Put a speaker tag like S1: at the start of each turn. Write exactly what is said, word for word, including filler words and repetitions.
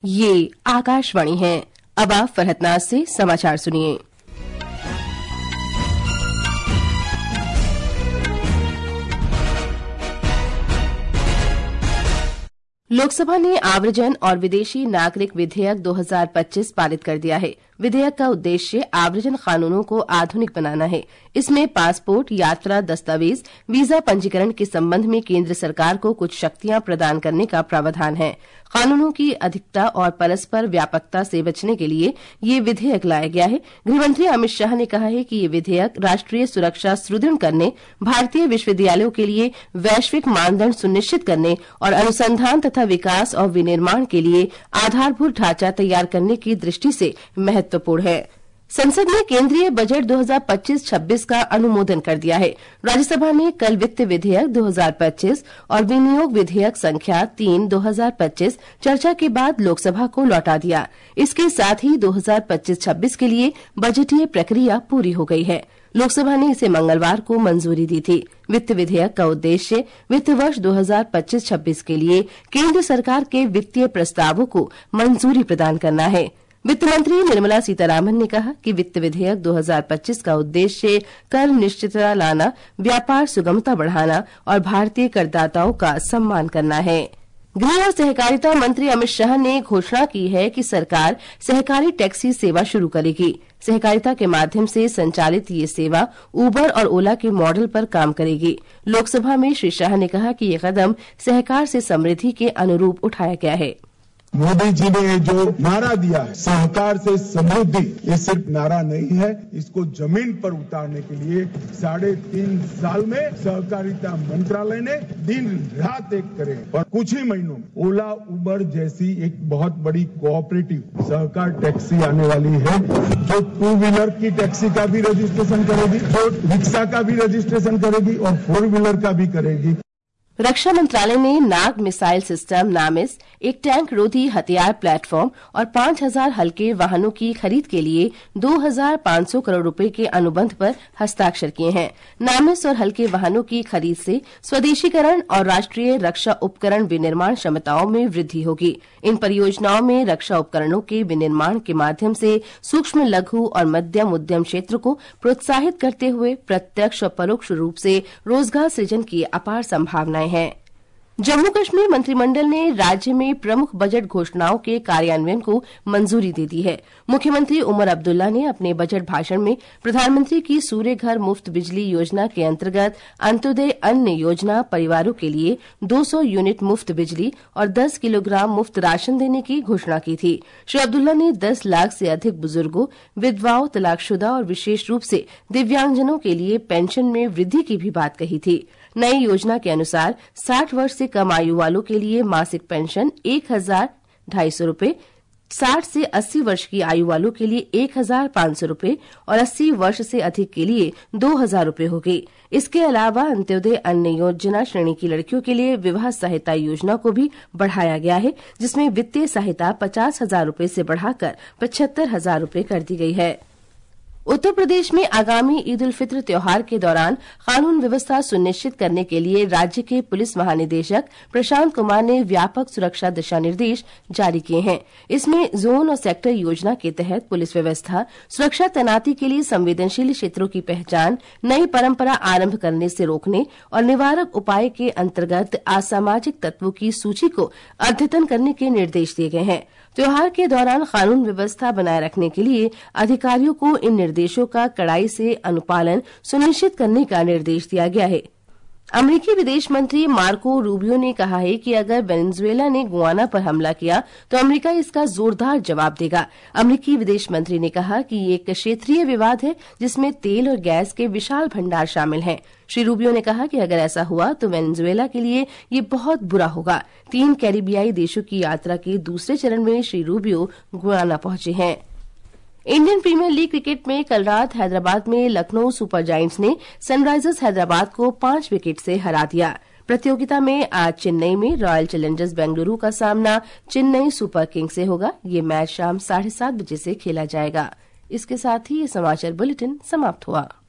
S1: ये आकाशवाणी है। अब आप फरहतनाज से समाचार सुनिए। लोकसभा ने आव्रजन और विदेशी नागरिक विधेयक दो हज़ार पच्चीस पारित कर दिया है। विधेयक का उद्देश्य आव्रजन कानूनों को आधुनिक बनाना है। इसमें पासपोर्ट, यात्रा दस्तावेज, वीजा पंजीकरण के संबंध में केंद्र सरकार को कुछ शक्तियां प्रदान करने का प्रावधान है। कानूनों की अधिकता और परस्पर व्यापकता से बचने के लिए ये विधेयक लाया गया है। गृहमंत्री अमित शाह ने कहा है कि ये विधेयक राष्ट्रीय सुरक्षा सुदृढ़ करने, भारतीय विश्वविद्यालयों के लिए वैश्विक मानदंड सुनिश्चित करने और अनुसंधान तथा विकास और विनिर्माण के लिए आधारभूत ढांचा तैयार करने की दृष्टि से महत्वपूर्ण है। संसद ने केंद्रीय बजट दो हज़ार पच्चीस छब्बीस का अनुमोदन कर दिया है। राज्यसभा ने कल वित्त विधेयक दो हज़ार पच्चीस और विनियोग विधेयक संख्या तीन दो हज़ार पच्चीस चर्चा के बाद लोकसभा को लौटा दिया। इसके साथ ही दो हज़ार पच्चीस छब्बीस के लिए बजटीय प्रक्रिया पूरी हो गई है। लोकसभा ने इसे मंगलवार को मंजूरी दी थी। वित्त विधेयक का उद्देश्य वित्त वर्ष दो हज़ार पच्चीस छब्बीस के लिए केंद्र सरकार के वित्तीय प्रस्तावों को मंजूरी प्रदान करना है। वित्त मंत्री निर्मला सीतारामन ने कहा कि वित्त विधेयक दो हज़ार पच्चीस का उद्देश्य कर निश्चितता लाना, व्यापार सुगमता बढ़ाना और भारतीय करदाताओं का सम्मान करना है। गृह और सहकारिता मंत्री अमित शाह ने घोषणा की है कि सरकार सहकारी टैक्सी सेवा शुरू करेगी। सहकारिता के माध्यम से संचालित ये सेवा उबर और ओला के मॉडल पर काम करेगी। लोकसभा में श्री शाह ने कहा कि ये कदम सहकार से समृद्धि के अनुरूप उठाया गया है।
S2: मोदी जी ने जो नारा दिया है, सहकार से समृद्धि, ये सिर्फ नारा नहीं है, इसको जमीन पर उतारने के लिए साढ़े तीन साल में सहकारिता मंत्रालय ने दिन रात एक करे और कुछ ही महीनों में ओला, उबर जैसी एक बहुत बड़ी कोऑपरेटिव सहकार टैक्सी आने वाली है, जो टू व्हीलर की टैक्सी का भी रजिस्ट्रेशन करेगी, जो रिक्शा का भी रजिस्ट्रेशन करेगी और फोर व्हीलर का भी करेगी।
S1: रक्षा मंत्रालय ने नाग मिसाइल सिस्टम नामिस, एक टैंक रोधी हथियार प्लेटफॉर्म और पांच हज़ार हल्के वाहनों की खरीद के लिए दो हज़ार पाँच सौ करोड़ रुपए के अनुबंध पर हस्ताक्षर किए हैं। नामिस और हल्के वाहनों की खरीद से स्वदेशीकरण और राष्ट्रीय रक्षा उपकरण विनिर्माण क्षमताओं में वृद्धि होगी। इन परियोजनाओं में रक्षा उपकरणों के विनिर्माण के माध्यम से सूक्ष्म, लघु और मध्यम उद्यम क्षेत्र को प्रोत्साहित करते हुए प्रत्यक्ष और परोक्ष रूप से रोजगार सृजन की अपार संभावनाएं है। जम्मू कश्मीर मंत्रिमंडल ने राज्य में प्रमुख बजट घोषणाओं के कार्यान्वयन को मंजूरी दे दी है। मुख्यमंत्री उमर अब्दुल्ला ने अपने बजट भाषण में प्रधानमंत्री की सूर्य घर मुफ्त बिजली योजना के अंतर्गत अंत्योदय अन्न योजना परिवारों के लिए दो सौ यूनिट मुफ्त बिजली और दस किलोग्राम मुफ्त राशन देने की घोषणा की थी। श्री अब्दुल्ला ने दस लाख से अधिक बुजुर्गों, विधवाओं, तलाकशुदा और विशेष रूप से दिव्यांगजनों के लिए पेंशन में वृद्धि की भी बात कही थी। नई योजना के अनुसार साठ वर्ष से कम आयु वालों के लिए मासिक पेंशन एक हजार ढाई सौ रूपये, साठ से अस्सी वर्ष की आयु वालों के लिए एक हजार पाँच सौ रूपये और अस्सी वर्ष से अधिक के लिए दो हजार रूपये होगी। इसके अलावा अंत्योदय अन्न योजना श्रेणी की लड़कियों के लिए विवाह सहायता योजना को भी बढ़ाया गया है, जिसमें वित्तीय सहायता पचास हजार रूपये से बढ़ाकर पचहत्तर हजार रूपये कर दी गई है। उत्तर प्रदेश में आगामी ईद उल फित्र त्योहार के दौरान कानून व्यवस्था सुनिश्चित करने के लिए राज्य के पुलिस महानिदेशक प्रशांत कुमार ने व्यापक सुरक्षा दिशा निर्देश जारी किए हैं। इसमें जोन और सेक्टर योजना के तहत पुलिस व्यवस्था, सुरक्षा तैनाती के लिए संवेदनशील क्षेत्रों की पहचान, नई परंपरा आरंभ करने से रोकने और निवारक उपाय के अंतर्गत असामाजिक तत्वों की सूची को अद्यतन करने के निर्देश दिए गए हैं। त्योहार के दौरान कानून व्यवस्था बनाए रखने के लिए अधिकारियों को इन निर्देशों का कड़ाई से अनुपालन सुनिश्चित करने का निर्देश दिया गया है। अमेरिकी विदेश मंत्री मार्को रूबियो ने कहा है कि अगर वेनेजुएला ने गुआना पर हमला किया तो अमेरिका इसका जोरदार जवाब देगा। अमेरिकी विदेश मंत्री ने कहा कि ये एक क्षेत्रीय विवाद है जिसमें तेल और गैस के विशाल भंडार शामिल हैं। श्री रूबियो ने कहा कि अगर ऐसा हुआ तो वेनेजुएला के लिए ये बहुत बुरा होगा। तीन कैरिबियाई देशों की यात्रा के दूसरे चरण में श्री रूबियो गुआना पहुंचे हैं। इंडियन प्रीमियर लीग क्रिकेट में कल रात हैदराबाद में लखनऊ सुपर जायंट्स ने सनराइजर्स हैदराबाद को पांच विकेट से हरा दिया। प्रतियोगिता में आज चेन्नई में रॉयल चैलेंजर्स बेंगलुरु का सामना चेन्नई सुपर किंग्स से होगा। ये मैच शाम साढ़े सात बजे से खेला जाएगा। इसके साथ ही ये समाचार बुलेटिन समाप्त हुआ।